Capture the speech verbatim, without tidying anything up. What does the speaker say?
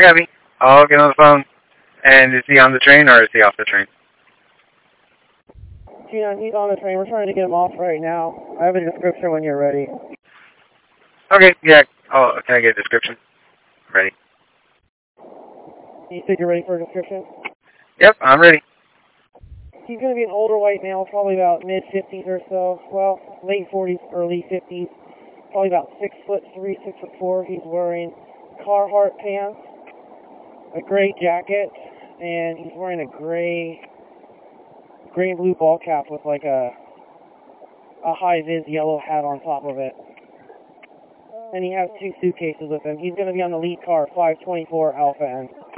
copy. I'll get on the phone. And is he on the train or is he off the train? G nine, he's on the train. We're trying to get him off right now. I have a description when you're ready. Okay, yeah. Oh, can I get a description? Ready. You said you're ready for a description? Yep, I'm ready. He's going to be an older white male, probably about mid fifties or so. Well, late forties, early fifties. Probably about six foot three, six foot four. He's wearing Carhartt pants, a gray jacket, and he's wearing a gray, gray and blue ball cap with like a, a high-vis yellow hat on top of it. And he has two suitcases with him. He's going to be on the lead car, five twenty-four Alpha N.